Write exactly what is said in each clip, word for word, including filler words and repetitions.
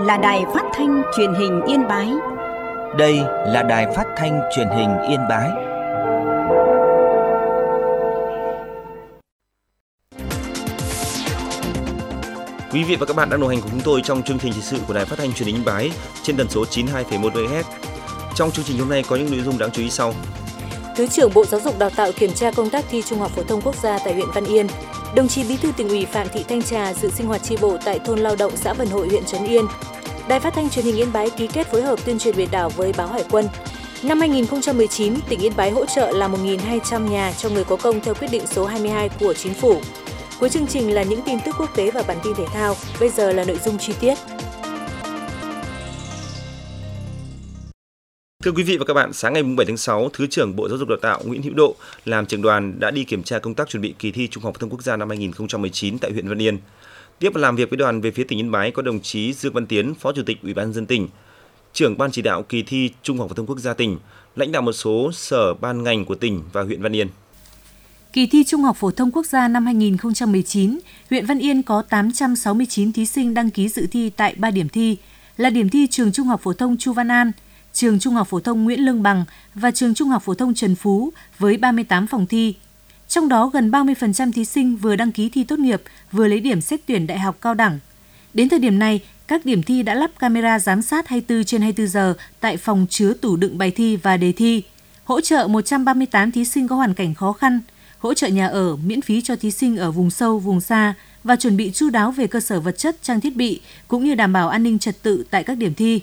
là đài phát thanh truyền hình Yên Bái. Đây là đài phát thanh truyền hình Yên Bái. Quý vị và các bạn đang đồng hành cùng chúng tôi trong chương trình thời sự của đài phát thanh truyền hình Yên Bái trên tần số chín mươi hai phẩy một mê ga héc. Trong chương trình hôm nay có những nội dung đáng chú ý sau. Thứ trưởng Bộ Giáo dục Đào tạo kiểm tra công tác thi Trung học phổ thông quốc gia tại huyện Văn Yên. Đồng chí Bí thư Tỉnh ủy Phạm Thị Thanh Trà dự sinh hoạt chi bộ tại thôn Lao Động, xã Vân Hội, huyện Trấn Yên. Đài phát thanh truyền hình Yên Bái ký kết phối hợp tuyên truyền biển đảo với báo Hải quân. Năm hai nghìn không trăm mười chín, tỉnh Yên Bái hỗ trợ làm một nghìn hai trăm nhà cho người có công theo quyết định số hai mươi hai của Chính phủ. Cuối chương trình là những tin tức quốc tế và bản tin thể thao. Bây giờ là nội dung chi tiết. Thưa quý vị và các bạn, sáng ngày bảy tháng sáu, Thứ trưởng Bộ Giáo dục Đào tạo Nguyễn Hữu Độ làm trưởng đoàn đã đi kiểm tra công tác chuẩn bị kỳ thi Trung học phổ thông quốc gia năm hai nghìn không trăm mười chín tại huyện Văn Yên. Tiếp và làm việc với đoàn về phía tỉnh Yên Bái có đồng chí Dương Văn Tiến, Phó Chủ tịch Ủy ban nhân dân tỉnh, trưởng ban chỉ đạo kỳ thi Trung học phổ thông quốc gia tỉnh, lãnh đạo một số sở ban ngành của tỉnh và huyện Văn Yên. Kỳ thi Trung học phổ thông quốc gia năm hai nghìn không trăm mười chín, huyện Văn Yên có tám trăm sáu mươi chín thí sinh đăng ký dự thi tại ba điểm thi là điểm thi trường Trung học phổ thông Chu Văn An, trường Trung học phổ thông Nguyễn Lương Bằng và trường Trung học phổ thông Trần Phú với ba mươi tám phòng thi. Trong đó gần ba mươi phần trăm thí sinh vừa đăng ký thi tốt nghiệp, vừa lấy điểm xét tuyển đại học cao đẳng. Đến thời điểm này, các điểm thi đã lắp camera giám sát hai mươi tư trên hai mươi tư giờ tại phòng chứa tủ đựng bài thi và đề thi, hỗ trợ một trăm ba mươi tám thí sinh có hoàn cảnh khó khăn, hỗ trợ nhà ở miễn phí cho thí sinh ở vùng sâu, vùng xa và chuẩn bị chu đáo về cơ sở vật chất, trang thiết bị cũng như đảm bảo an ninh trật tự tại các điểm thi.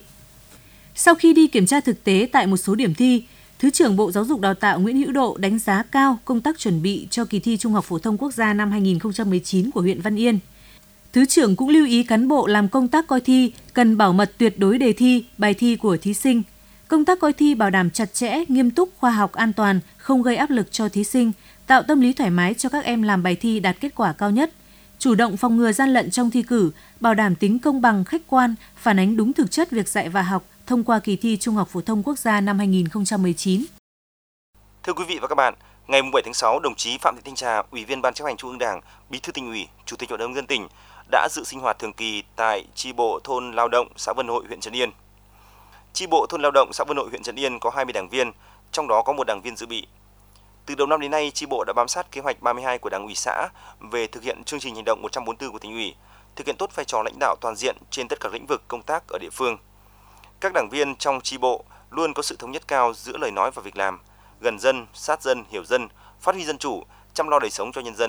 Sau khi đi kiểm tra thực tế tại một số điểm thi, Thứ trưởng Bộ Giáo dục Đào tạo Nguyễn Hữu Độ đánh giá cao công tác chuẩn bị cho kỳ thi Trung học phổ thông quốc gia năm hai nghìn không trăm mười chín của huyện Văn Yên. Thứ trưởng cũng lưu ý cán bộ làm công tác coi thi cần bảo mật tuyệt đối đề thi, bài thi của thí sinh. Công tác coi thi bảo đảm chặt chẽ, nghiêm túc, khoa học, an toàn, không gây áp lực cho thí sinh, tạo tâm lý thoải mái cho các em làm bài thi đạt kết quả cao nhất. Chủ động phòng ngừa gian lận trong thi cử, bảo đảm tính công bằng, khách quan, phản ánh đúng thực chất việc dạy và học thông qua kỳ thi Trung học phổ thông quốc gia năm hai nghìn không trăm mười chín. Thưa quý vị và các bạn, ngày bảy tháng sáu, đồng chí Phạm Thị Thanh Trà, Ủy viên Ban Chấp hành Trung ương Đảng, Bí thư Tỉnh ủy, Chủ tịch Hội đồng nhân dân tỉnh đã dự sinh hoạt thường kỳ tại chi bộ thôn Lao Động, xã Vân Hội, huyện Trấn Yên. Chi bộ thôn Lao Động, xã Vân Hội, huyện Trấn Yên có hai mươi đảng viên, trong đó có một đảng viên dự bị. Từ đầu năm đến nay, chi bộ đã bám sát kế hoạch ba mươi hai của Đảng ủy xã về thực hiện chương trình hành động một trăm bốn mươi tư của Tỉnh ủy, thực hiện tốt vai trò lãnh đạo toàn diện trên tất cả lĩnh vực công tác ở địa phương. Các đảng viên trong chi bộ luôn có sự thống nhất cao giữa lời nói và việc làm, gần dân, sát dân, hiểu dân, phát huy dân chủ, chăm lo đời sống cho nhân dân.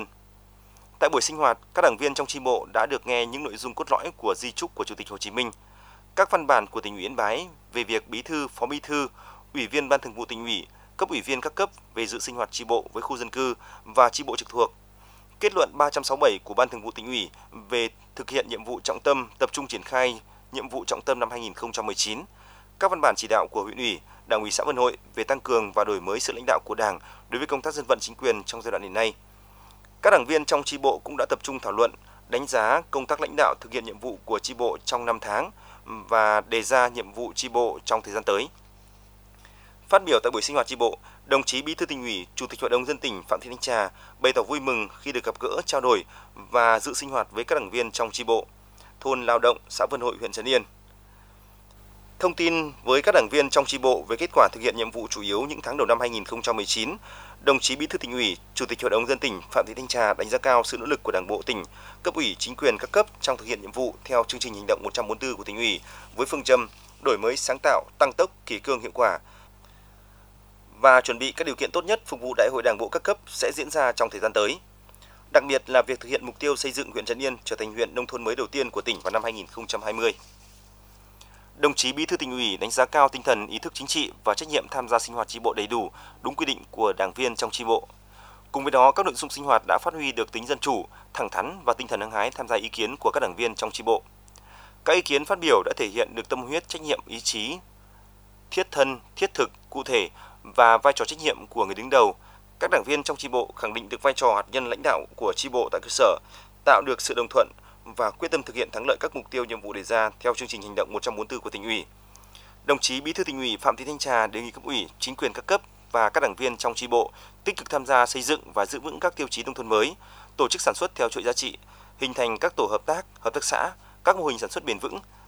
Tại buổi sinh hoạt, các đảng viên trong chi bộ đã được nghe những nội dung cốt lõi của di chúc của Chủ tịch Hồ Chí Minh, các văn bản của Tỉnh ủy Yên Bái về việc Bí thư, Phó Bí thư, Ủy viên Ban Thường vụ Tỉnh ủy, cấp ủy viên các cấp về dự sinh hoạt chi bộ với khu dân cư và chi bộ trực thuộc. Kết luận ba trăm sáu mươi bảy của Ban Thường vụ Tỉnh ủy về thực hiện nhiệm vụ trọng tâm, tập trung triển khai nhiệm vụ trọng tâm năm hai nghìn không trăm mười chín. Các văn bản chỉ đạo của huyện ủy, Đảng ủy xã Vân Hội về tăng cường và đổi mới sự lãnh đạo của Đảng đối với công tác dân vận chính quyền trong giai đoạn hiện nay. Các đảng viên trong chi bộ cũng đã tập trung thảo luận, đánh giá công tác lãnh đạo thực hiện nhiệm vụ của chi bộ trong năm tháng và đề ra nhiệm vụ chi bộ trong thời gian tới. Phát biểu tại buổi sinh hoạt chi bộ, đồng chí Bí thư Tỉnh ủy, Chủ tịch Hội đồng nhân dân tỉnh Phạm Thị Thanh Trà bày tỏ vui mừng khi được gặp gỡ, trao đổi và dự sinh hoạt với các đảng viên trong chi bộ thôn Lao Động, xã Vân Hội, huyện Trấn Yên. Thông tin với các đảng viên trong chi bộ về kết quả thực hiện nhiệm vụ chủ yếu những tháng đầu năm hai nghìn không trăm mười chín, đồng chí Bí thư Tỉnh ủy, Chủ tịch Hội đồng nhân dân tỉnh Phạm Thị Thanh Trà đánh giá cao sự nỗ lực của Đảng bộ tỉnh, cấp ủy chính quyền các cấp trong thực hiện nhiệm vụ theo chương trình hành động một trăm bốn mươi tư của Tỉnh ủy với phương châm đổi mới sáng tạo, tăng tốc, kỷ cương hiệu quả và chuẩn bị các điều kiện tốt nhất phục vụ Đại hội Đảng bộ các cấp sẽ diễn ra trong thời gian tới. Đặc biệt là việc thực hiện mục tiêu xây dựng huyện Trấn Yên trở thành huyện nông thôn mới đầu tiên của tỉnh vào năm hai nghìn không trăm hai mươi. Đồng chí Bí thư Tỉnh ủy đánh giá cao tinh thần ý thức chính trị và trách nhiệm tham gia sinh hoạt chi bộ đầy đủ, đúng quy định của đảng viên trong chi bộ. Cùng với đó, các nội dung sinh hoạt đã phát huy được tính dân chủ, thẳng thắn và tinh thần hăng hái tham gia ý kiến của các đảng viên trong chi bộ. Các ý kiến phát biểu đã thể hiện được tâm huyết, trách nhiệm, ý chí thiết thân, thiết thực, cụ thể và vai trò trách nhiệm của người đứng đầu. Các đảng viên trong chi bộ khẳng định được vai trò hạt nhân lãnh đạo của chi bộ tại cơ sở, tạo được sự đồng thuận và quyết tâm thực hiện thắng lợi các mục tiêu nhiệm vụ đề ra theo chương trình hành động một trăm bốn mươi tư của Tỉnh ủy. Đồng chí Bí thư Tỉnh ủy Phạm Thị Thanh Trà đề nghị cấp ủy, chính quyền các cấp và các đảng viên trong chi bộ tích cực tham gia xây dựng và giữ vững các tiêu chí nông thôn mới, tổ chức sản xuất theo chuỗi giá trị, hình thành các tổ hợp tác, hợp tác xã, các mô hình sản xuất bền vững,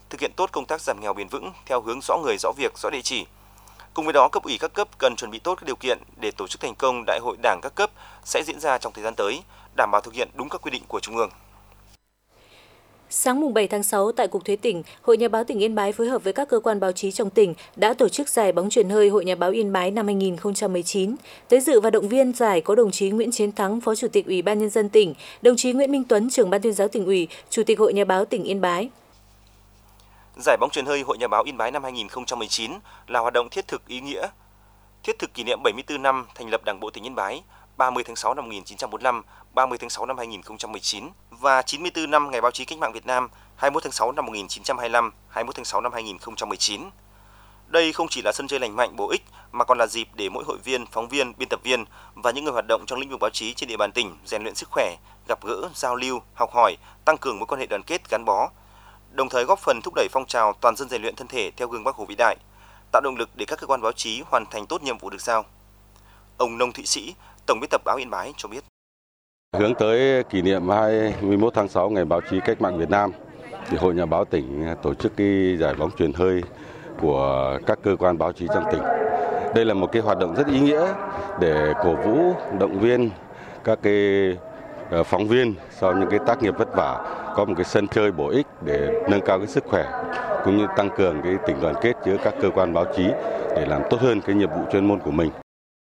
thực hiện tốt công tác giảm nghèo bền vững theo hướng rõ người, rõ việc, rõ địa chỉ. Cùng với đó, cấp ủy các cấp cần chuẩn bị tốt các điều kiện để tổ chức thành công Đại hội Đảng các cấp sẽ diễn ra trong thời gian tới, đảm bảo thực hiện đúng các quy định của Trung ương. Sáng mùng bảy tháng sáu, tại Cục Thuế tỉnh, Hội Nhà báo tỉnh Yên Bái phối hợp với các cơ quan báo chí trong tỉnh đã tổ chức giải bóng chuyền hơi Hội Nhà báo Yên Bái năm hai nghìn không trăm mười chín. Tới dự và động viên giải có đồng chí Nguyễn Chiến Thắng, Phó Chủ tịch Ủy ban Nhân dân tỉnh, đồng chí Nguyễn Minh Tuấn, Trưởng Ban Tuyên giáo Tỉnh ủy, Chủ tịch Hội Nhà báo tỉnh Yên Bái. Giải bóng chuyền hơi Hội Nhà báo Yên Bái năm hai nghìn không trăm mười chín là hoạt động thiết thực ý nghĩa, thiết thực kỷ niệm bảy mươi tư năm thành lập Đảng bộ tỉnh Yên Bái, ba mươi tháng sáu năm một nghìn chín trăm bốn mươi lăm, ba mươi tháng sáu năm hai nghìn không trăm mười chín và chín mươi tư năm Ngày báo chí cách mạng Việt Nam, hai mươi mốt tháng sáu năm một nghìn chín trăm hai mươi lăm, hai mươi mốt tháng sáu năm hai nghìn không trăm mười chín. Đây không chỉ là sân chơi lành mạnh bổ ích mà còn là dịp để mỗi hội viên, phóng viên, biên tập viên và những người hoạt động trong lĩnh vực báo chí trên địa bàn tỉnh rèn luyện sức khỏe, gặp gỡ, giao lưu, học hỏi, tăng cường mối quan hệ đoàn kết gắn bó, đồng thời góp phần thúc đẩy phong trào toàn dân rèn luyện thân thể theo gương Bác Hồ vĩ đại, tạo động lực để các cơ quan báo chí hoàn thành tốt nhiệm vụ được giao. Ông Nông Thụy Sĩ, Tổng biên tập báo Yên Bái cho biết. Hướng tới kỷ niệm hai mươi mốt tháng sáu Ngày báo chí cách mạng Việt Nam, thì Hội Nhà báo tỉnh tổ chức cái giải bóng chuyền hơi của các cơ quan báo chí trong tỉnh. Đây là một cái hoạt động rất ý nghĩa để cổ vũ, động viên các cái phóng viên sau những cái tác nghiệp vất vả có một cái sân chơi bổ ích để nâng cao cái sức khỏe cũng như tăng cường cái tình đoàn kết giữa các cơ quan báo chí để làm tốt hơn cái nhiệm vụ chuyên môn của mình.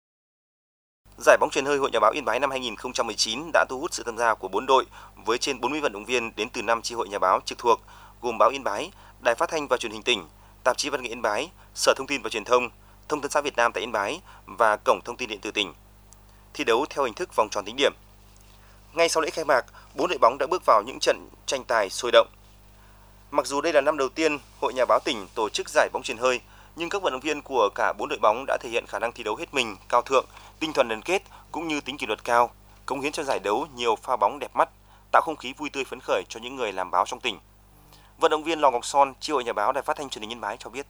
Giải bóng chuyền hơi Hội Nhà báo Yên Bái năm hai nghìn không trăm mười chín đã thu hút sự tham gia của bốn đội với trên bốn mươi vận động viên đến từ năm chi hội nhà báo trực thuộc gồm Báo Yên Bái, Đài Phát thanh và Truyền hình tỉnh, Tạp chí Văn nghệ Yên Bái, Sở Thông tin và Truyền thông, Thông tấn xã Việt Nam tại Yên Bái và Cổng Thông tin điện tử tỉnh. Thi đấu theo hình thức vòng tròn tính điểm. Ngay sau lễ khai mạc, bốn đội bóng đã bước vào những trận tranh tài sôi động. Mặc dù đây là năm đầu tiên Hội Nhà báo tỉnh tổ chức giải bóng chuyền hơi, nhưng các vận động viên của cả bốn đội bóng đã thể hiện khả năng thi đấu hết mình, cao thượng, tinh thần đoàn kết cũng như tính kỷ luật cao, cống hiến cho giải đấu nhiều pha bóng đẹp mắt, tạo không khí vui tươi phấn khởi cho những người làm báo trong tỉnh. Vận động viên Lò Ngọc Son, chi hội nhà báo Đài Phát thanh Truyền hình Yên Bái cho biết.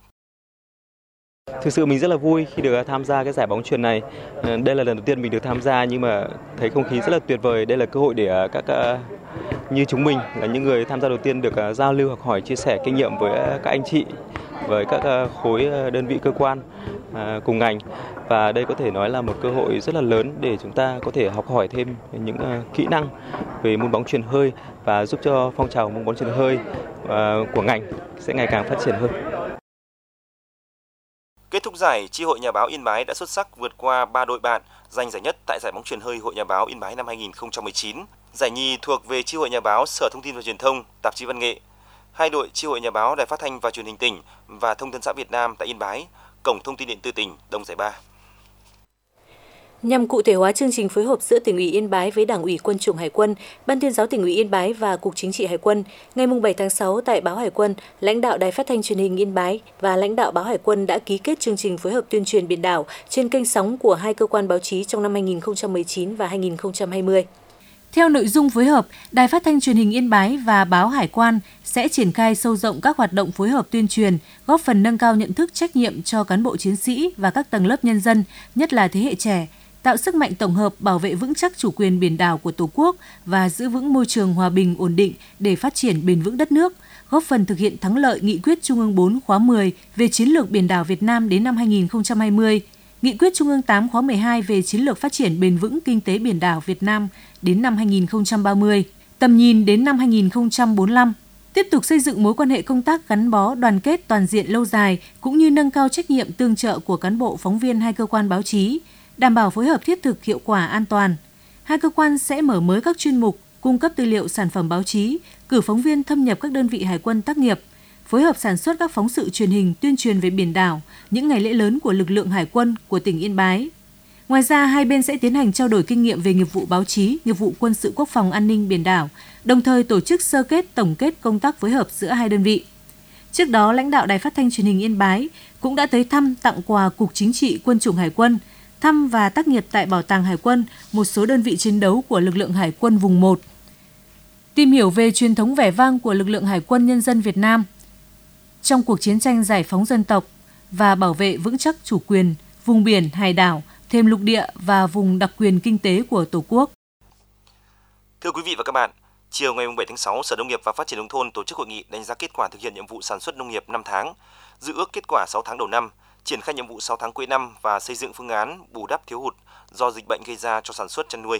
Thực sự mình rất là vui khi được tham gia cái giải bóng chuyền này. Đây là lần đầu tiên mình được tham gia nhưng mà thấy không khí rất là tuyệt vời. Đây là cơ hội để các như chúng mình là những người tham gia đầu tiên được giao lưu, học hỏi, chia sẻ kinh nghiệm với các anh chị, với các khối đơn vị cơ quan cùng ngành. Và đây có thể nói là một cơ hội rất là lớn để chúng ta có thể học hỏi thêm những kỹ năng về môn bóng chuyền hơi và giúp cho phong trào môn bóng chuyền hơi của ngành sẽ ngày càng phát triển hơn. Kết thúc giải, chi hội nhà báo Yên Bái đã xuất sắc vượt qua ba đội bạn giành giải nhất tại giải bóng chuyền hơi Hội Nhà báo Yên Bái năm hai nghìn không trăm mười chín. Giải nhì thuộc về chi hội nhà báo Sở Thông tin và Truyền thông, Tạp chí Văn nghệ. Hai đội chi hội nhà báo Đài Phát thanh và Truyền hình tỉnh và Thông tấn xã Việt Nam tại Yên Bái, Cổng Thông tin điện tử tỉnh đồng giải ba. Nhằm cụ thể hóa chương trình phối hợp giữa Tỉnh ủy Yên Bái với Đảng ủy Quân chủng Hải quân, Ban Tuyên giáo Tỉnh ủy Yên Bái và Cục Chính trị Hải quân, ngày bảy tháng sáu tại Báo Hải quân, lãnh đạo Đài Phát thanh Truyền hình Yên Bái và lãnh đạo Báo Hải quân đã ký kết chương trình phối hợp tuyên truyền biển đảo trên kênh sóng của hai cơ quan báo chí trong năm hai nghìn không trăm mười chín và hai nghìn không trăm hai mươi. Theo nội dung phối hợp, Đài Phát thanh Truyền hình Yên Bái và Báo Hải quan sẽ triển khai sâu rộng các hoạt động phối hợp tuyên truyền, góp phần nâng cao nhận thức trách nhiệm cho cán bộ chiến sĩ và các tầng lớp nhân dân, nhất là thế hệ trẻ, tạo sức mạnh tổng hợp bảo vệ vững chắc chủ quyền biển đảo của Tổ quốc và giữ vững môi trường hòa bình ổn định để phát triển bền vững đất nước, góp phần thực hiện thắng lợi Nghị quyết Trung ương bốn khóa mười về chiến lược biển đảo Việt Nam đến năm hai nghìn không trăm hai mươi, Nghị quyết Trung ương tám khóa mười hai về chiến lược phát triển bền vững kinh tế biển đảo Việt Nam đến năm hai nghìn không trăm ba mươi, tầm nhìn đến năm hai nghìn không trăm bốn mươi lăm. Tiếp tục xây dựng mối quan hệ công tác gắn bó, đoàn kết toàn diện lâu dài cũng như nâng cao trách nhiệm tương trợ của cán bộ phóng viên hai cơ quan báo chí, đảm bảo phối hợp thiết thực, hiệu quả, an toàn. Hai cơ quan sẽ mở mới các chuyên mục, cung cấp tư liệu sản phẩm báo chí, cử phóng viên thâm nhập các đơn vị hải quân tác nghiệp, phối hợp sản xuất các phóng sự truyền hình tuyên truyền về biển đảo, những ngày lễ lớn của lực lượng hải quân của tỉnh Yên Bái. Ngoài ra, hai bên sẽ tiến hành trao đổi kinh nghiệm về nghiệp vụ báo chí, nghiệp vụ quân sự quốc phòng an ninh biển đảo, đồng thời tổ chức sơ kết tổng kết công tác phối hợp giữa hai đơn vị. Trước đó, lãnh đạo Đài Phát thanh Truyền hình Yên Bái cũng đã tới thăm, tặng quà Cục Chính trị Quân chủng Hải quân, thăm và tác nghiệp tại Bảo tàng Hải quân, một số đơn vị chiến đấu của lực lượng Hải quân vùng một. Tìm hiểu về truyền thống vẻ vang của lực lượng Hải quân Nhân dân Việt Nam trong cuộc chiến tranh giải phóng dân tộc và bảo vệ vững chắc chủ quyền, vùng biển, hải đảo, thềm lục địa và vùng đặc quyền kinh tế của Tổ quốc. Thưa quý vị và các bạn, Chiều ngày bảy tháng sáu, Sở Nông nghiệp và Phát triển nông thôn tổ chức hội nghị đánh giá kết quả thực hiện nhiệm vụ sản xuất nông nghiệp năm tháng, dự ước kết quả sáu tháng đầu năm, triển khai nhiệm vụ sáu tháng cuối năm và xây dựng phương án bù đắp thiếu hụt do dịch bệnh gây ra cho sản xuất chăn nuôi.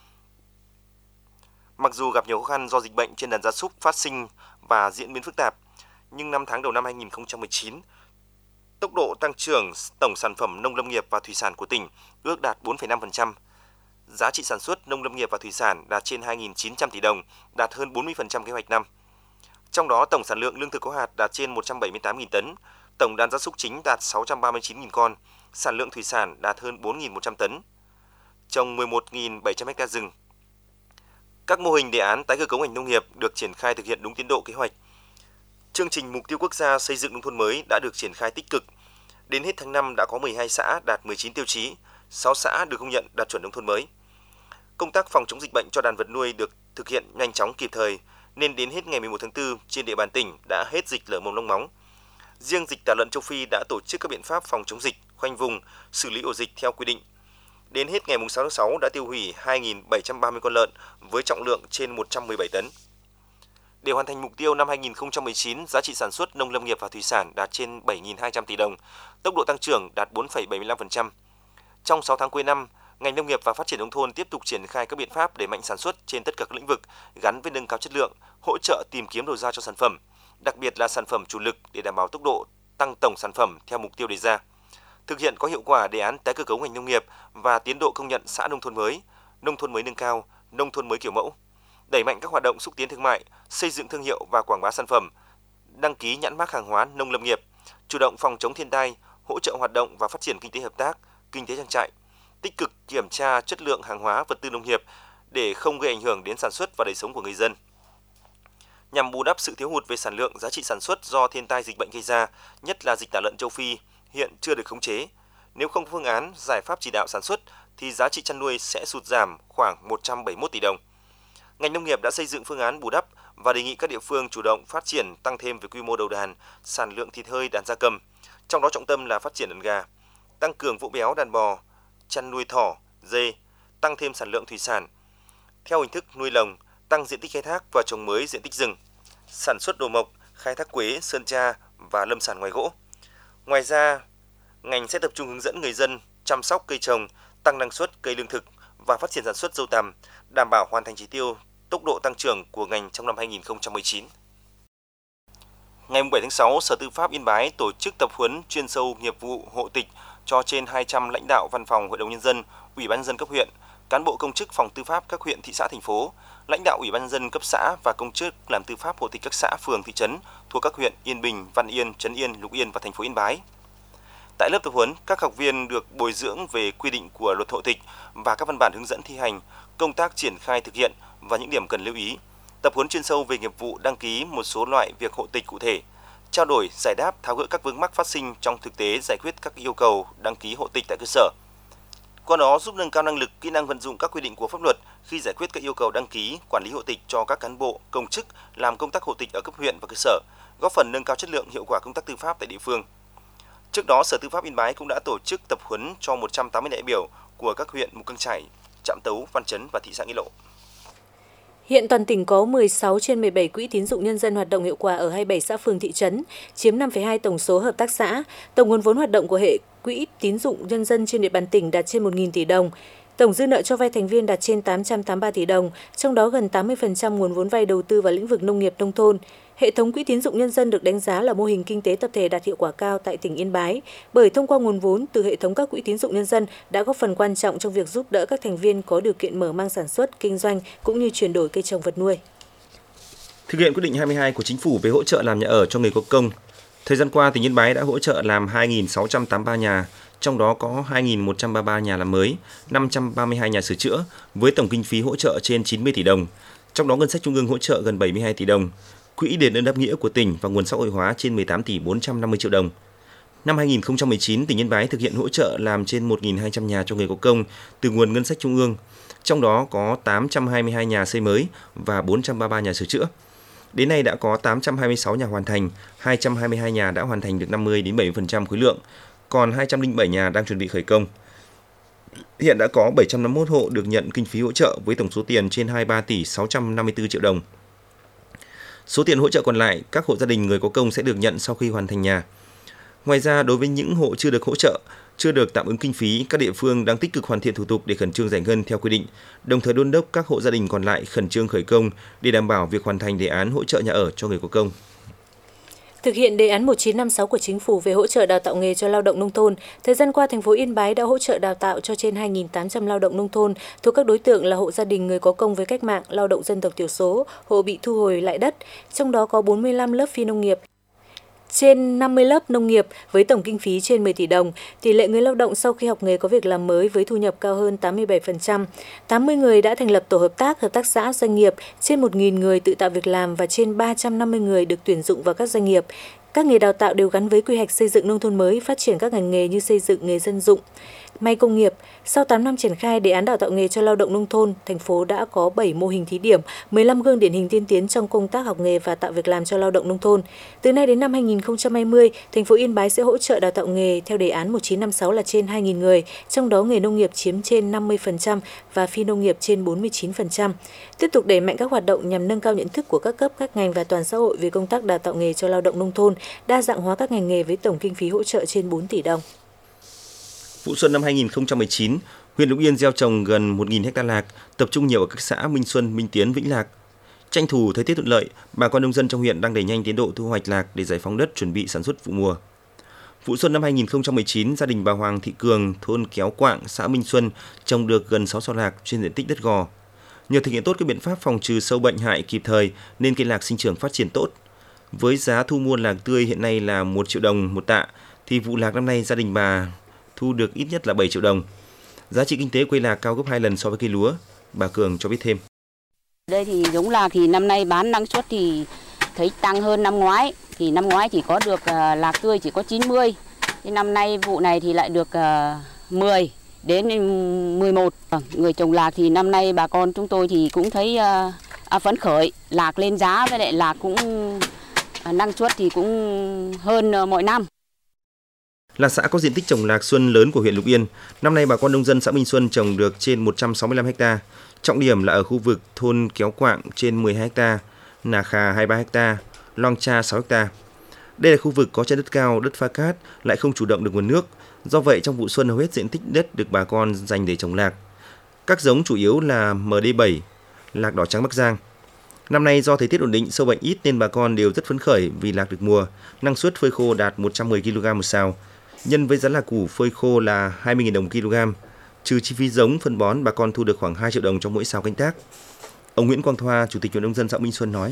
Mặc dù gặp nhiều khó khăn do dịch bệnh trên đàn gia súc phát sinh và diễn biến phức tạp, nhưng năm tháng đầu năm hai nghìn không trăm mười chín, tốc độ tăng trưởng tổng sản phẩm nông lâm nghiệp và thủy sản của tỉnh ước đạt bốn phẩy năm phần trăm. Giá trị sản xuất nông lâm nghiệp và thủy sản đạt trên hai nghìn chín trăm tỷ đồng, đạt hơn bốn mươi phần trăm kế hoạch năm. Trong đó, tổng sản lượng lương thực có hạt đạt trên một trăm bảy mươi tám nghìn tấn, tổng đàn gia súc chính đạt sáu trăm ba mươi chín nghìn con, sản lượng thủy sản đạt hơn bốn nghìn một trăm tấn. Trồng mười một nghìn bảy trăm ha rừng. Các mô hình đề án tái cơ cấu ngành nông nghiệp được triển khai thực hiện đúng tiến độ kế hoạch. Chương trình mục tiêu quốc gia xây dựng nông thôn mới đã được triển khai tích cực. Đến hết tháng năm đã có mười hai xã đạt mười chín tiêu chí, sáu xã được công nhận đạt chuẩn nông thôn mới. Công tác phòng chống dịch bệnh cho đàn vật nuôi được thực hiện nhanh chóng kịp thời, nên đến hết ngày mười một tháng tư, trên địa bàn tỉnh đã hết dịch lở mồm long móng. Riêng dịch tả lợn châu Phi đã tổ chức các biện pháp phòng chống dịch, khoanh vùng, xử lý ổ dịch theo quy định. Đến hết ngày sáu tháng sáu đã tiêu hủy hai nghìn bảy trăm ba mươi con lợn với trọng lượng trên một trăm mười bảy tấn. Để hoàn thành mục tiêu năm hai nghìn không trăm mười chín, giá trị sản xuất nông lâm nghiệp và thủy sản đạt trên bảy nghìn hai trăm tỷ đồng, tốc độ tăng trưởng đạt bốn phẩy bảy mươi lăm phần trăm. Trong sáu tháng cuối năm, ngành nông nghiệp và phát triển nông thôn tiếp tục triển khai các biện pháp đẩy mạnh sản xuất trên tất cả các lĩnh vực gắn với nâng cao chất lượng, hỗ trợ tìm kiếm đầu ra cho sản phẩm, đặc biệt là sản phẩm chủ lực để đảm bảo tốc độ tăng tổng sản phẩm theo mục tiêu đề ra. Thực hiện có hiệu quả đề án tái cơ cấu ngành nông nghiệp và tiến độ công nhận xã nông thôn mới, nông thôn mới nâng cao, nông thôn mới kiểu mẫu. Đẩy mạnh các hoạt động xúc tiến thương mại, xây dựng thương hiệu và quảng bá sản phẩm, đăng ký nhãn mác hàng hóa nông lâm nghiệp, chủ động phòng chống thiên tai, hỗ trợ hoạt động và phát triển kinh tế hợp tác, kinh tế trang trại, tích cực kiểm tra chất lượng hàng hóa vật tư nông nghiệp để không gây ảnh hưởng đến sản xuất và đời sống của người dân. Nhằm bù đắp sự thiếu hụt về sản lượng, giá trị sản xuất do thiên tai dịch bệnh gây ra, nhất là dịch tả lợn châu Phi hiện chưa được khống chế. Nếu không có phương án, giải pháp chỉ đạo sản xuất thì giá trị chăn nuôi sẽ sụt giảm khoảng một trăm bảy mươi mốt tỷ đồng. Ngành nông nghiệp đã xây dựng phương án bù đắp và đề nghị các địa phương chủ động phát triển tăng thêm về quy mô đầu đàn, sản lượng thịt hơi đàn gia cầm, trong đó trọng tâm là phát triển đàn gà, tăng cường vỗ béo đàn bò, chăn nuôi thỏ, dê, tăng thêm sản lượng thủy sản theo hình thức nuôi lồng, tăng diện tích khai thác và trồng mới diện tích rừng, sản xuất đồ mộc, khai thác quế, sơn tra và lâm sản ngoài gỗ. Ngoài ra, ngành sẽ tập trung hướng dẫn người dân chăm sóc cây trồng, tăng năng suất cây lương thực và phát triển sản xuất dâu tằm, đảm bảo hoàn thành chỉ tiêu tốc độ tăng trưởng của ngành trong năm hai nghìn không trăm mười chín. Ngày bảy tháng sáu, Sở Tư pháp Yên Bái tổ chức tập huấn chuyên sâu nghiệp vụ hộ tịch cho trên hai trăm lãnh đạo văn phòng Hội đồng Nhân dân, Ủy ban nhân dân cấp huyện, cán bộ công chức phòng tư pháp các huyện, thị xã, thành phố, lãnh đạo Ủy ban nhân dân cấp xã và công chức làm tư pháp hộ tịch các xã, phường, thị trấn thuộc các huyện Yên Bình, Văn Yên, Trấn Yên, Lục Yên và thành phố Yên Bái. Tại lớp tập huấn, các học viên được bồi dưỡng về quy định của luật hộ tịch và các văn bản hướng dẫn thi hành, công tác triển khai thực hiện và những điểm cần lưu ý. Tập huấn chuyên sâu về nghiệp vụ đăng ký một số loại việc hộ tịch cụ thể, trao đổi, giải đáp, tháo gỡ các vướng mắc phát sinh trong thực tế, giải quyết các yêu cầu đăng ký hộ tịch tại cơ sở. Qua đó giúp nâng cao năng lực, kỹ năng vận dụng các quy định của pháp luật khi giải quyết các yêu cầu đăng ký, quản lý hộ tịch cho các cán bộ, công chức làm công tác hộ tịch ở cấp huyện và cơ sở, góp phần nâng cao chất lượng, hiệu quả công tác tư pháp tại địa phương. Trước đó, Sở Tư pháp Yên Bái cũng đã tổ chức tập huấn cho một trăm tám mươi đại biểu của các huyện Mù Căng Chải, Trạm Tấu, Văn Chấn và thị xã Nghĩa Lộ. Hiện toàn tỉnh có mười sáu trên mười bảy quỹ tín dụng nhân dân hoạt động hiệu quả ở hai mươi bảy xã phường thị trấn, chiếm năm phẩy hai tổng số hợp tác xã. Tổng nguồn vốn hoạt động của hệ quỹ tín dụng nhân dân trên địa bàn tỉnh đạt trên một nghìn tỷ đồng. Tổng dư nợ cho vay thành viên đạt trên tám trăm tám mươi ba tỷ đồng, trong đó gần tám mươi phần trăm nguồn vốn vay đầu tư vào lĩnh vực nông nghiệp nông thôn. Hệ thống quỹ tín dụng nhân dân được đánh giá là mô hình kinh tế tập thể đạt hiệu quả cao tại tỉnh Yên Bái, bởi thông qua nguồn vốn từ hệ thống các quỹ tín dụng nhân dân đã góp phần quan trọng trong việc giúp đỡ các thành viên có điều kiện mở mang sản xuất, kinh doanh cũng như chuyển đổi cây trồng vật nuôi. Thực hiện quyết định hai mươi hai của Chính phủ về hỗ trợ làm nhà ở cho người có công, thời gian qua tỉnh Yên Bái đã hỗ trợ làm hai nghìn sáu trăm tám mươi ba nhà, trong đó có hai nghìn một trăm ba mươi ba nhà làm mới, năm trăm ba mươi hai nhà sửa chữa với tổng kinh phí hỗ trợ trên chín mươi tỷ đồng, trong đó ngân sách trung ương hỗ trợ gần bảy mươi hai tỷ đồng. Quỹ đền ơn đáp nghĩa của tỉnh và nguồn xã hội hóa trên mười tám tỷ bốn trăm năm mươi triệu đồng. Năm hai nghìn không trăm mười chín, tỉnh Yên Bái thực hiện hỗ trợ làm trên một nghìn hai trăm nhà cho người có công từ nguồn ngân sách trung ương, trong đó có tám trăm hai mươi hai nhà xây mới và bốn trăm ba mươi ba nhà sửa chữa. Đến nay đã có tám trăm hai mươi sáu nhà hoàn thành, hai trăm hai mươi hai nhà đã hoàn thành được năm mươi đến bảy mươi phần trăm khối lượng, còn hai trăm lẻ bảy nhà đang chuẩn bị khởi công. Hiện đã có bảy trăm năm mươi mốt hộ được nhận kinh phí hỗ trợ với tổng số tiền trên hai mươi ba tỷ sáu trăm năm mươi tư triệu đồng. Số tiền hỗ trợ còn lại, các hộ gia đình người có công sẽ được nhận sau khi hoàn thành nhà. Ngoài ra, đối với những hộ chưa được hỗ trợ, chưa được tạm ứng kinh phí, các địa phương đang tích cực hoàn thiện thủ tục để khẩn trương giải ngân theo quy định, đồng thời đôn đốc các hộ gia đình còn lại khẩn trương khởi công để đảm bảo việc hoàn thành đề án hỗ trợ nhà ở cho người có công. Thực hiện đề án một chín năm sáu của Chính phủ về hỗ trợ đào tạo nghề cho lao động nông thôn, thời gian qua thành phố Yên Bái đã hỗ trợ đào tạo cho trên hai nghìn tám trăm lao động nông thôn thuộc các đối tượng là hộ gia đình người có công với cách mạng, lao động dân tộc thiểu số, hộ bị thu hồi lại đất, trong đó có bốn mươi lăm lớp phi nông nghiệp, trên năm mươi lớp nông nghiệp với tổng kinh phí trên mười tỷ đồng. Tỷ lệ người lao động sau khi học nghề có việc làm mới với thu nhập cao hơn tám mươi bảy phần trăm. tám mươi người đã thành lập tổ hợp tác, hợp tác xã, doanh nghiệp, trên một nghìn người tự tạo việc làm và trên ba trăm năm mươi người được tuyển dụng vào các doanh nghiệp. Các nghề đào tạo đều gắn với quy hoạch xây dựng nông thôn mới, phát triển các ngành nghề như xây dựng, nghề dân dụng, may công nghiệp. Sau tám năm triển khai đề án đào tạo nghề cho lao động nông thôn, thành phố đã có bảy mô hình thí điểm, mười lăm gương điển hình tiên tiến trong công tác học nghề và tạo việc làm cho lao động nông thôn. Từ nay đến năm hai nghìn không trăm hai mươi, thành phố Yên Bái sẽ hỗ trợ đào tạo nghề theo đề án một chín năm sáu là trên hai nghìn người, trong đó nghề nông nghiệp chiếm trên năm mươi phần trăm và phi nông nghiệp trên bốn mươi chín phần trăm. Tiếp tục đẩy mạnh các hoạt động nhằm nâng cao nhận thức của các cấp, các ngành và toàn xã hội về công tác đào tạo nghề cho lao động nông thôn, đa dạng hóa các ngành nghề với tổng kinh phí hỗ trợ trên bốn tỷ đồng. Vụ xuân năm hai nghìn không trăm mười chín, huyện Lục Yên gieo trồng gần một nghìn ha lạc, tập trung nhiều ở các xã Minh Xuân, Minh Tiến, Vĩnh Lạc. Tranh thủ thời tiết thuận lợi, bà con nông dân trong huyện đang đẩy nhanh tiến độ thu hoạch lạc để giải phóng đất chuẩn bị sản xuất vụ mùa. Vụ xuân năm hai nghìn không trăm mười chín, gia đình bà Hoàng Thị Cường, thôn Kéo Quạng, xã Minh Xuân trồng được gần sáu sào lạc trên diện tích đất gò. Nhờ thực hiện tốt các biện pháp phòng trừ sâu bệnh hại kịp thời nên cây lạc sinh trưởng phát triển tốt. Với giá thu mua lạc tươi hiện nay là một triệu đồng một tạ, thì vụ lạc năm nay gia đình bà thu được ít nhất là bảy triệu đồng. Giá trị kinh tế cây lạc cao gấp hai lần so với cây lúa. Bà Cường cho biết thêm. Đây thì giống lạc thì năm nay bán năng suất thì thấy tăng hơn năm ngoái. Thì năm ngoái chỉ có được uh, lạc tươi chỉ có chín mươi. Thì năm nay vụ này thì lại được uh, mười đến mười một. Người trồng lạc thì năm nay bà con chúng tôi thì cũng thấy uh, à, phấn khởi. Lạc lên giá với lại lạc cũng uh, năng suất thì cũng hơn uh, mọi năm. Là xã có diện tích trồng lạc xuân lớn của huyện Lục Yên, năm nay bà con nông dân xã Minh Xuân trồng được trên một trăm sáu mươi lăm ha. Trọng điểm là ở khu vực thôn Kéo Quạng trên mười hai ha, Nà Khà hai mươi ba ha, Long Cha sáu ha. Đây là khu vực có chân đất cao, đất pha cát, lại không chủ động được nguồn nước. Do vậy trong vụ xuân hầu hết diện tích đất được bà con dành để trồng lạc. Các giống chủ yếu là M D bảy, lạc đỏ trắng Bắc Giang. Năm nay do thời tiết ổn định, sâu bệnh ít nên bà con đều rất phấn khởi vì lạc được mùa. Năng suất phơi khô đạt một trăm mười ki lô gam một sào. Nhân với giá lạc củ phơi khô là hai mươi nghìn đồng một kg, trừ chi phí giống, phân bón, bà con thu được khoảng hai triệu đồng trong mỗi sào canh tác. Ông Nguyễn Quang Thoa, Chủ tịch Hội nông dân xã Minh Xuân nói: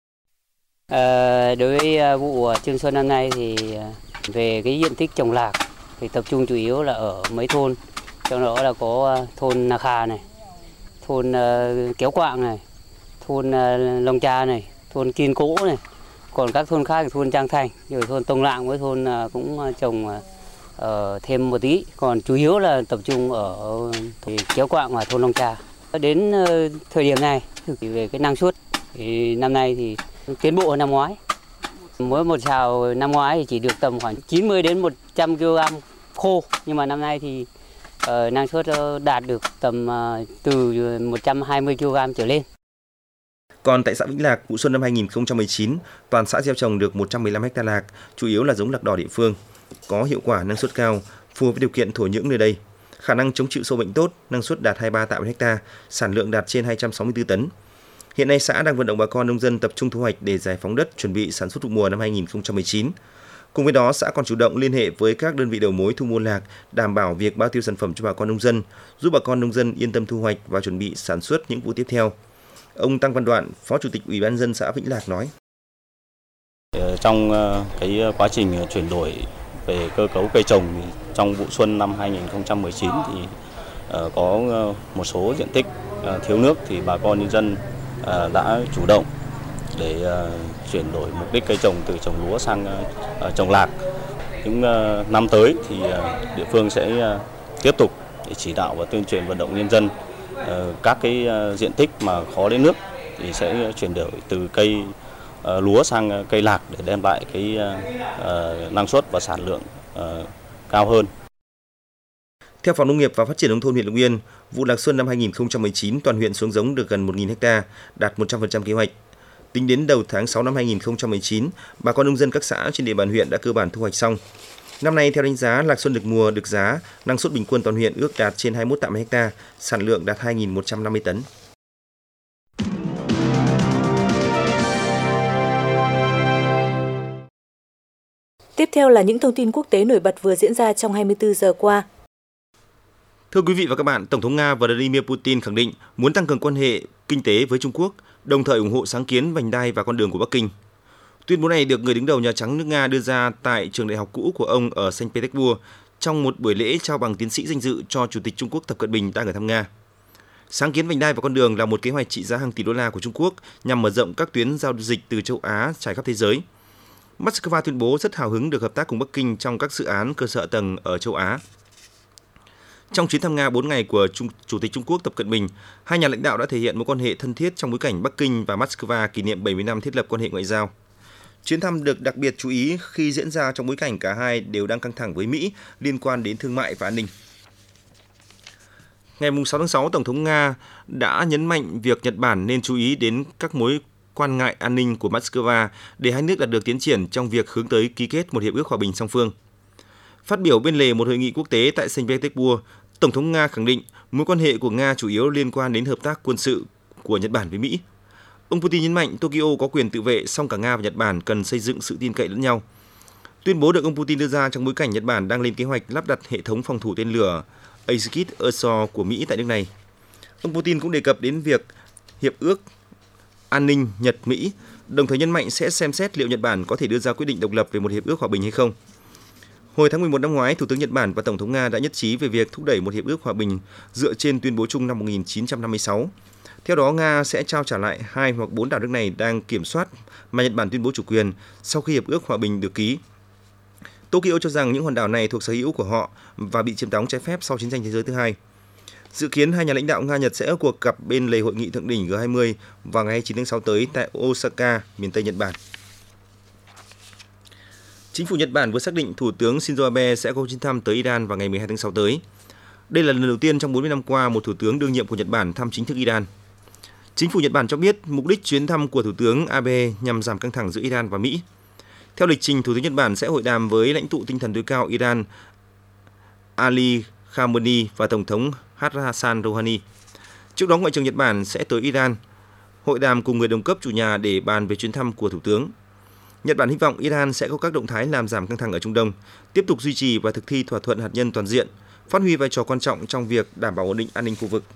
À, đối với vụ Trường Xuân năm nay thì về cái diện tích trồng lạc thì tập trung chủ yếu là ở mấy thôn, trong đó là có thôn Nà Khà này, thôn uh, Kéo Quạng này, thôn uh, Long Cha này, thôn Kiên Cố này. Còn các thôn khác thì thôn Trang Thành, rồi thôn Tông Lạng với thôn cũng trồng uh, thêm một tí. Còn chủ yếu là tập trung ở Kéo Quạng và thôn Long Trà. Đến uh, thời điểm này, thì về cái năng suất, thì năm nay thì tiến bộ hơn năm ngoái. Mỗi một sào năm ngoái thì chỉ được tầm khoảng chín mươi đến một trăm ki lô gam khô. Nhưng mà năm nay thì uh, năng suất đạt được tầm uh, từ một trăm hai mươi ki lô gam trở lên. Còn tại xã Vĩnh Lạc, vụ xuân năm hai nghìn không trăm mười chín, toàn xã gieo trồng được một trăm mười lăm ha lạc, chủ yếu là giống lạc đỏ địa phương, có hiệu quả năng suất cao, phù hợp với điều kiện thổ nhưỡng nơi đây. Khả năng chống chịu sâu bệnh tốt, năng suất đạt hai mươi ba tạ một ha, sản lượng đạt trên hai trăm sáu mươi tư tấn. Hiện nay xã đang vận động bà con nông dân tập trung thu hoạch để giải phóng đất chuẩn bị sản xuất vụ mùa năm hai nghìn không trăm mười chín. Cùng với đó, xã còn chủ động liên hệ với các đơn vị đầu mối thu mua lạc, đảm bảo việc bao tiêu sản phẩm cho bà con nông dân, giúp bà con nông dân yên tâm thu hoạch và chuẩn bị sản xuất những vụ tiếp theo. Ông Tăng Văn Đoạn, Phó Chủ tịch Ủy ban nhân dân xã Vĩnh Lạc nói: Trong cái quá trình chuyển đổi về cơ cấu cây trồng trong vụ xuân năm hai nghìn không trăm mười chín thì có một số diện tích thiếu nước thì bà con nhân dân đã chủ động để chuyển đổi mục đích cây trồng từ trồng lúa sang trồng lạc. Những năm tới thì địa phương sẽ tiếp tục để chỉ đạo và tuyên truyền vận động nhân dân các cái diện tích mà khó lấy nước thì sẽ chuyển đổi từ cây lúa sang cây lạc để đem lại cái năng suất và sản lượng cao hơn. Theo Phòng Nông nghiệp và Phát triển nông thôn huyện Lục Yên, vụ lạc xuân năm hai nghìn không trăm mười chín toàn huyện xuống giống được gần một nghìn ha, đạt một trăm phần trăm kế hoạch. Tính đến đầu tháng sáu năm hai nghìn không trăm mười chín, bà con nông dân các xã trên địa bàn huyện đã cơ bản thu hoạch xong. Năm nay theo đánh giá lạc xuân được mùa, được giá, năng suất bình quân toàn huyện ước đạt trên hai mươi mốt tạ ha, sản lượng đạt hai nghìn một trăm năm mươi tấn. Tiếp theo là những thông tin quốc tế nổi bật vừa diễn ra trong hai mươi tư giờ qua. Thưa quý vị và các bạn, Tổng thống Nga Vladimir Putin khẳng định muốn tăng cường quan hệ kinh tế với Trung Quốc, đồng thời ủng hộ sáng kiến vành đai và con đường của Bắc Kinh. Tuyên bố này được người đứng đầu Nhà Trắng nước Nga đưa ra tại trường đại học cũ của ông ở Saint Petersburg trong một buổi lễ trao bằng tiến sĩ danh dự cho Chủ tịch Trung Quốc Tập Cận Bình đang ở thăm Nga. Sáng kiến vành đai và con đường là một kế hoạch trị giá hàng tỷ đô la của Trung Quốc nhằm mở rộng các tuyến giao dịch từ châu Á trải khắp thế giới. Moscow tuyên bố rất hào hứng được hợp tác cùng Bắc Kinh trong các dự án cơ sở hạ tầng ở châu Á. Trong chuyến thăm Nga bốn ngày của Trung, Chủ tịch Trung Quốc Tập Cận Bình, hai nhà lãnh đạo đã thể hiện mối quan hệ thân thiết trong bối cảnh Bắc Kinh và Moscow kỷ niệm bảy mươi năm thiết lập quan hệ ngoại giao. Chuyến thăm được đặc biệt chú ý khi diễn ra trong bối cảnh cả hai đều đang căng thẳng với Mỹ liên quan đến thương mại và an ninh. Ngày sáu tháng sáu, Tổng thống Nga đã nhấn mạnh việc Nhật Bản nên chú ý đến các mối quan ngại an ninh của Moscow để hai nước đạt được tiến triển trong việc hướng tới ký kết một hiệp ước hòa bình song phương. Phát biểu bên lề một hội nghị quốc tế tại Saint Petersburg, Tổng thống Nga khẳng định mối quan hệ của Nga chủ yếu liên quan đến hợp tác quân sự của Nhật Bản với Mỹ. Ông Putin nhấn mạnh Tokyo có quyền tự vệ, song cả Nga và Nhật Bản cần xây dựng sự tin cậy lẫn nhau. Tuyên bố được ông Putin đưa ra trong bối cảnh Nhật Bản đang lên kế hoạch lắp đặt hệ thống phòng thủ tên lửa Aegis-Ashore của Mỹ tại nước này. Ông Putin cũng đề cập đến việc hiệp ước an ninh Nhật-Mỹ, đồng thời nhấn mạnh sẽ xem xét liệu Nhật Bản có thể đưa ra quyết định độc lập về một hiệp ước hòa bình hay không. Hồi tháng mười một năm ngoái, Thủ tướng Nhật Bản và Tổng thống Nga đã nhất trí về việc thúc đẩy một hiệp ước hòa bình dựa trên tuyên bố chung năm một nghìn chín trăm năm mươi sáu. Theo đó, Nga sẽ trao trả lại hai hoặc bốn đảo nước này đang kiểm soát mà Nhật Bản tuyên bố chủ quyền sau khi hiệp ước hòa bình được ký. Tokyo cho rằng những hòn đảo này thuộc sở hữu của họ và bị chiếm đóng trái phép sau chiến tranh thế giới thứ hai. Dự kiến hai nhà lãnh đạo Nga-Nhật sẽ có cuộc gặp bên lề hội nghị thượng đỉnh G hai mươi vào ngày hai mươi chín tháng sáu tới tại Osaka, miền Tây Nhật Bản. Chính phủ Nhật Bản vừa xác định Thủ tướng Shinzo Abe sẽ có chuyến thăm tới Iran vào ngày mười hai tháng sáu tới. Đây là lần đầu tiên trong bốn mươi năm qua một thủ tướng đương nhiệm của Nhật Bản thăm chính thức Iran. Chính phủ Nhật Bản cho biết mục đích chuyến thăm của Thủ tướng Abe nhằm giảm căng thẳng giữa Iran và Mỹ. Theo lịch trình, Thủ tướng Nhật Bản sẽ hội đàm với lãnh tụ tinh thần tối cao Iran Ali Khamenei và Tổng thống Hassan Rouhani. Trước đó, Ngoại trưởng Nhật Bản sẽ tới Iran, hội đàm cùng người đồng cấp chủ nhà để bàn về chuyến thăm của Thủ tướng. Nhật Bản hy vọng Iran sẽ có các động thái làm giảm căng thẳng ở Trung Đông, tiếp tục duy trì và thực thi thỏa thuận hạt nhân toàn diện, phát huy vai trò quan trọng trong việc đảm bảo ổn định an ninh khu vực.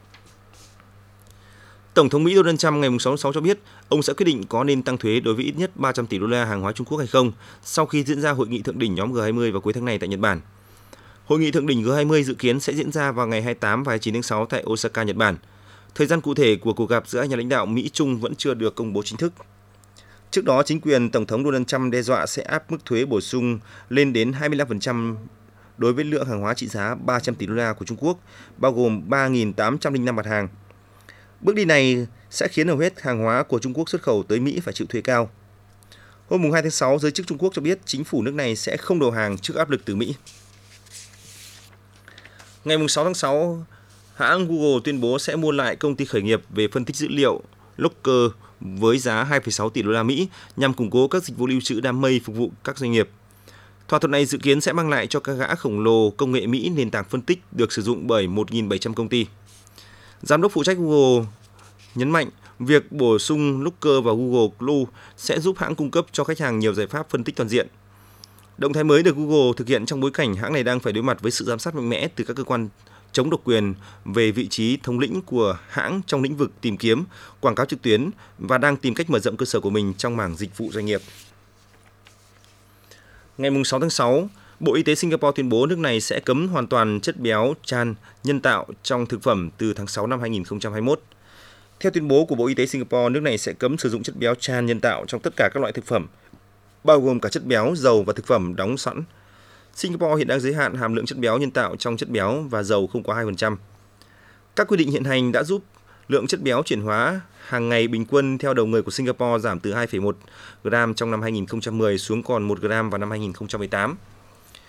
Tổng thống Mỹ Donald Trump ngày sáu tháng sáu cho biết ông sẽ quyết định có nên tăng thuế đối với ít nhất ba trăm tỷ đô la hàng hóa Trung Quốc hay không sau khi diễn ra hội nghị thượng đỉnh nhóm G hai mươi vào cuối tháng này tại Nhật Bản. Hội nghị thượng đỉnh G hai mươi dự kiến sẽ diễn ra vào ngày hai mươi tám và hai mươi chín tháng sáu tại Osaka, Nhật Bản. Thời gian cụ thể của cuộc gặp giữa hai nhà lãnh đạo Mỹ-Trung vẫn chưa được công bố chính thức. Trước đó, chính quyền Tổng thống Donald Trump đe dọa sẽ áp mức thuế bổ sung lên đến hai mươi lăm phần trăm đối với lượng hàng hóa trị giá ba trăm tỷ đô la của Trung Quốc, bao gồm ba nghìn tám trăm lẻ năm mặt hàng. Bước đi này sẽ khiến hầu hết hàng hóa của Trung Quốc xuất khẩu tới Mỹ phải chịu thuế cao. Hôm hai tháng sáu, giới chức Trung Quốc cho biết chính phủ nước này sẽ không đầu hàng trước áp lực từ Mỹ. Ngày sáu tháng sáu, hãng Google tuyên bố sẽ mua lại công ty khởi nghiệp về phân tích dữ liệu Looker với giá hai phẩy sáu tỷ đô la Mỹ nhằm củng cố các dịch vụ lưu trữ đám mây phục vụ các doanh nghiệp. Thỏa thuận này dự kiến sẽ mang lại cho các gã khổng lồ công nghệ Mỹ nền tảng phân tích được sử dụng bởi một nghìn bảy trăm công ty. Giám đốc phụ trách Google nhấn mạnh việc bổ sung Looker vào Google Cloud sẽ giúp hãng cung cấp cho khách hàng nhiều giải pháp phân tích toàn diện. Động thái mới được Google thực hiện trong bối cảnh hãng này đang phải đối mặt với sự giám sát mạnh mẽ từ các cơ quan chống độc quyền về vị trí thống lĩnh của hãng trong lĩnh vực tìm kiếm, quảng cáo trực tuyến và đang tìm cách mở rộng cơ sở của mình trong mảng dịch vụ doanh nghiệp. Ngày sáu tháng sáu, Bộ Y tế Singapore tuyên bố nước này sẽ cấm hoàn toàn chất béo trans nhân tạo trong thực phẩm từ tháng sáu năm hai nghìn không trăm hai mươi mốt. Theo tuyên bố của Bộ Y tế Singapore, nước này sẽ cấm sử dụng chất béo trans nhân tạo trong tất cả các loại thực phẩm, bao gồm cả chất béo, dầu và thực phẩm đóng sẵn. Singapore hiện đang giới hạn hàm lượng chất béo nhân tạo trong chất béo và dầu không quá hai phần trăm. Các quy định hiện hành đã giúp lượng chất béo chuyển hóa hàng ngày bình quân theo đầu người của Singapore giảm từ hai phẩy một gam trong năm hai nghìn không trăm mười xuống còn một gam vào năm hai nghìn không trăm mười tám.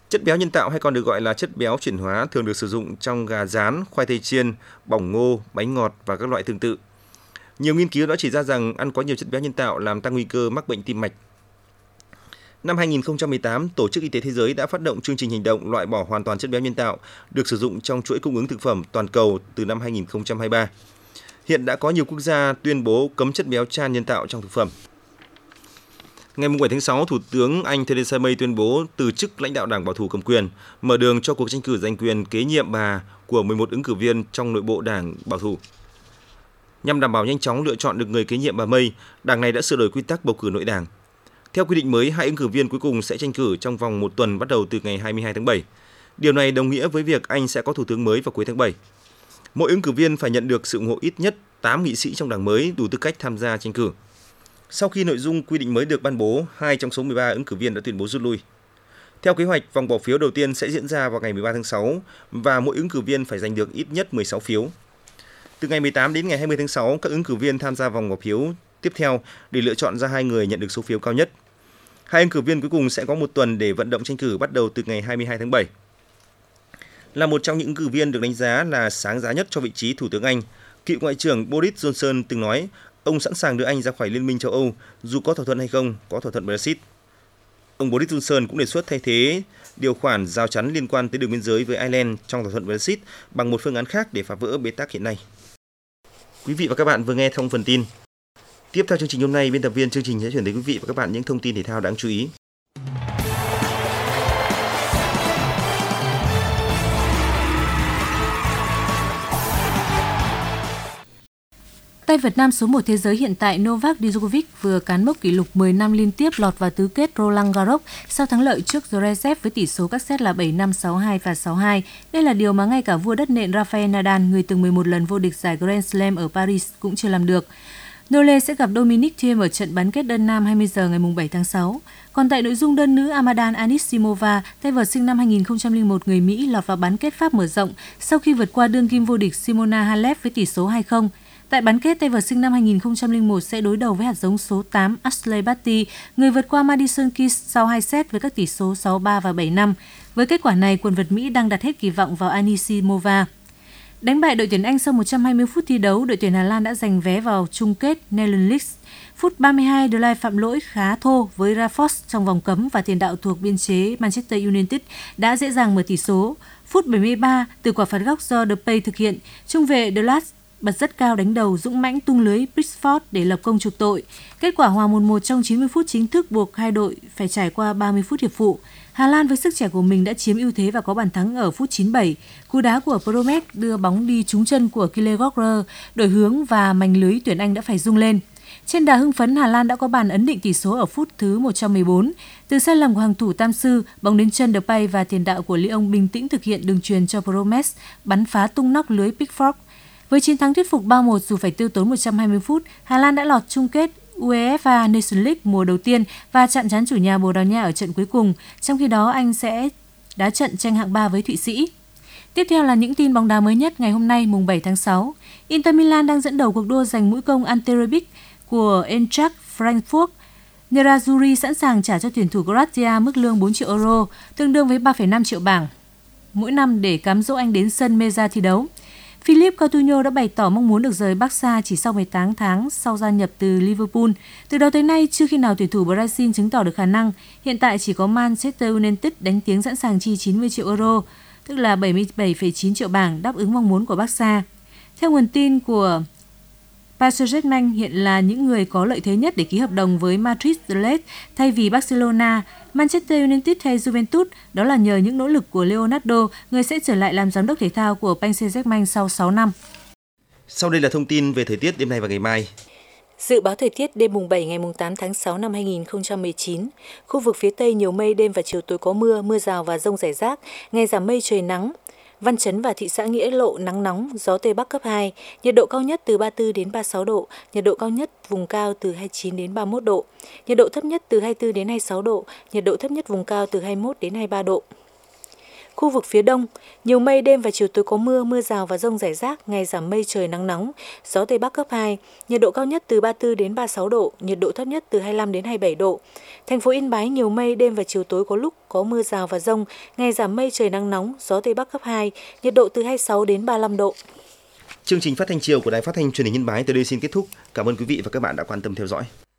Chất béo nhân tạo hay còn được gọi là chất béo chuyển hóa thường được sử dụng trong gà rán, khoai tây chiên, bỏng ngô, bánh ngọt và các loại tương tự. Nhiều nghiên cứu đã chỉ ra rằng ăn quá nhiều chất béo nhân tạo làm tăng nguy cơ mắc bệnh tim mạch. Năm hai nghìn không trăm mười tám, Tổ chức Y tế Thế giới đã phát động chương trình hành động loại bỏ hoàn toàn chất béo nhân tạo được sử dụng trong chuỗi cung ứng thực phẩm toàn cầu từ năm hai nghìn không trăm hai mươi ba. Hiện đã có nhiều quốc gia tuyên bố cấm chất béo trans nhân tạo trong thực phẩm. Ngày bảy tháng sáu, Thủ tướng Anh Theresa May tuyên bố từ chức lãnh đạo Đảng Bảo thủ cầm quyền, mở đường cho cuộc tranh cử giành quyền kế nhiệm bà của mười một ứng cử viên trong nội bộ Đảng Bảo thủ. Nhằm đảm bảo nhanh chóng lựa chọn được người kế nhiệm bà May, Đảng này đã sửa đổi quy tắc bầu cử nội đảng. Theo quy định mới, hai ứng cử viên cuối cùng sẽ tranh cử trong vòng một tuần bắt đầu từ ngày hai mươi hai tháng bảy. Điều này đồng nghĩa với việc Anh sẽ có thủ tướng mới vào cuối tháng bảy. Mỗi ứng cử viên phải nhận được sự ủng hộ ít nhất tám nghị sĩ trong đảng mới đủ tư cách tham gia tranh cử. Sau khi nội dung quy định mới được ban bố, hai trong số mười ba ứng cử viên đã tuyên bố rút lui. Theo kế hoạch, vòng bỏ phiếu đầu tiên sẽ diễn ra vào ngày mười ba tháng sáu và mỗi ứng cử viên phải giành được ít nhất mười sáu phiếu. Từ ngày mười tám đến ngày hai mươi tháng sáu, các ứng cử viên tham gia vòng bỏ phiếu tiếp theo để lựa chọn ra hai người nhận được số phiếu cao nhất. Hai ứng cử viên cuối cùng sẽ có một tuần để vận động tranh cử bắt đầu từ ngày hai mươi hai tháng bảy. Là một trong những ứng cử viên được đánh giá là sáng giá nhất cho vị trí Thủ tướng Anh, cựu Ngoại trưởng Boris Johnson từng nói ông sẵn sàng đưa Anh ra khỏi Liên minh châu Âu dù có thỏa thuận hay không, có thỏa thuận Brexit. Ông Boris Johnson cũng đề xuất thay thế điều khoản rào chắn liên quan tới đường biên giới với Ireland trong thỏa thuận Brexit bằng một phương án khác để phá vỡ bế tắc hiện nay. Quý vị và các bạn vừa nghe thông phần tin. Tiếp theo chương trình hôm nay, biên tập viên chương trình sẽ chuyển tới quý vị và các bạn những thông tin thể thao đáng chú ý. Tay vợt nam số một thế giới hiện tại Novak Djokovic vừa cán mốc kỷ lục mười năm liên tiếp lọt vào tứ kết Roland Garros sau thắng lợi trước Zverev với tỷ số các set là bảy năm, sáu hai và sáu hai. Đây là điều mà ngay cả vua đất nện Rafael Nadal, người từng mười một lần vô địch giải Grand Slam ở Paris cũng chưa làm được. Nole sẽ gặp Dominic Thiem ở trận bán kết đơn nam hai mươi giờ ngày bảy tháng sáu. Còn tại nội dung đơn nữ, Amadan Anisimova, tay vợt sinh năm hai nghìn không trăm lẻ một người Mỹ lọt vào bán kết Pháp mở rộng sau khi vượt qua đương kim vô địch Simona Halep với tỷ số hai không. Tại bán kết, tay vợt sinh năm hai nghìn không trăm lẻ một sẽ đối đầu với hạt giống số tám Ashleigh Barty, người vượt qua Madison Keys sau hai set với các tỷ số sáu ba và bảy năm. Với kết quả này, quần vợt Mỹ đang đặt hết kỳ vọng vào Anisimova. Đánh bại đội tuyển Anh sau một trăm hai mươi phút thi đấu, đội tuyển Hà Lan đã giành vé vào chung kết Nations League. Phút ba mươi hai, De Ligt phạm lỗi khá thô với Rashford trong vòng cấm và tiền đạo thuộc biên chế Manchester United đã dễ dàng mở tỷ số. Phút bảy mươi ba, từ quả phạt góc do Depay thực hiện, trung vệ De Ligt bật rất cao đánh đầu dũng mãnh tung lưới Pickford để lập công chuộc tội. Kết quả hòa một một trong chín mươi phút chính thức buộc hai đội phải trải qua ba mươi phút hiệp phụ. Hà Lan với sức trẻ của mình đã chiếm ưu thế và có bàn thắng ở phút chín mươi bảy. Cú đá của Promes đưa bóng đi trúng chân của Kyle Walker, đổi hướng và mảnh lưới tuyển Anh đã phải rung lên. Trên đà hưng phấn, Hà Lan đã có bàn ấn định tỷ số ở phút thứ một trăm mười bốn. Từ sai lầm của hàng thủ Tam Sư, bóng đến chân Depay và tiền đạo của Lyon bình tĩnh thực hiện đường chuyền cho Promes, bắn phá tung nóc lưới Pickford. Với chiến thắng thuyết phục ba một dù phải tiêu tốn một trăm hai mươi phút, Hà Lan đã lọt chung kết UEFA Nations League mùa đầu tiên và chạm trán chủ nhà Bồ Đào Nha ở trận cuối cùng. Trong khi đó, Anh sẽ đá trận tranh hạng ba với Thụy Sĩ. Tiếp theo là những tin bóng đá mới nhất ngày hôm nay, mùng bảy tháng sáu. Inter Milan đang dẫn đầu cuộc đua giành mũi công Ante Rebic của Eintracht Frankfurt. Nerazzurri sẵn sàng trả cho tuyển thủ Croatia mức lương bốn triệu euro, tương đương với ba phẩy năm triệu bảng mỗi năm để cám dỗ anh đến sân Meza thi đấu. Philippe Coutinho đã bày tỏ mong muốn được rời Barca chỉ sau mười tám tháng sau gia nhập từ Liverpool. Từ đó tới nay, chưa khi nào tuyển thủ Brazil chứng tỏ được khả năng. Hiện tại chỉ có Manchester United đánh tiếng sẵn sàng chi chín mươi triệu euro, tức là bảy mươi bảy phẩy chín triệu bảng, đáp ứng mong muốn của Barca. Theo nguồn tin của Paris Saint-Germain, hiện là những người có lợi thế nhất để ký hợp đồng với Madrid thay vì Barcelona, Manchester United hay Juventus, đó là nhờ những nỗ lực của Leonardo, người sẽ trở lại làm giám đốc thể thao của Paris Saint-Germain sau sáu năm. Sau đây là thông tin về thời tiết đêm nay và ngày mai. Dự báo thời tiết đêm mùng bảy ngày mùng tám tháng sáu năm hai nghìn không trăm mười chín. Khu vực phía Tây nhiều mây, đêm và chiều tối có mưa, mưa rào và dông rải rác, ngày giảm mây trời nắng. Văn Chấn và thị xã Nghĩa Lộ nắng nóng, gió Tây Bắc cấp hai, nhiệt độ cao nhất từ ba mươi tư đến ba mươi sáu độ, nhiệt độ cao nhất vùng cao từ hai mươi chín đến ba mươi mốt độ, nhiệt độ thấp nhất từ hai mươi tư đến hai mươi sáu độ, nhiệt độ thấp nhất vùng cao từ hai mươi mốt đến hai mươi ba độ. Khu vực phía Đông, nhiều mây, đêm và chiều tối có mưa, mưa rào và dông rải rác, ngày giảm mây, trời nắng nóng, gió Tây Bắc cấp hai, nhiệt độ cao nhất từ ba mươi tư đến ba mươi sáu độ, nhiệt độ thấp nhất từ hai mươi lăm đến hai mươi bảy độ. Thành phố Yên Bái nhiều mây, đêm và chiều tối có lúc có mưa rào và dông, ngày giảm mây, trời nắng nóng, gió Tây Bắc cấp hai, nhiệt độ từ hai mươi sáu đến ba mươi lăm độ. Chương trình phát thanh chiều của Đài Phát thanh Truyền hình Yên Bái tới đây xin kết thúc. Cảm ơn quý vị và các bạn đã quan tâm theo dõi.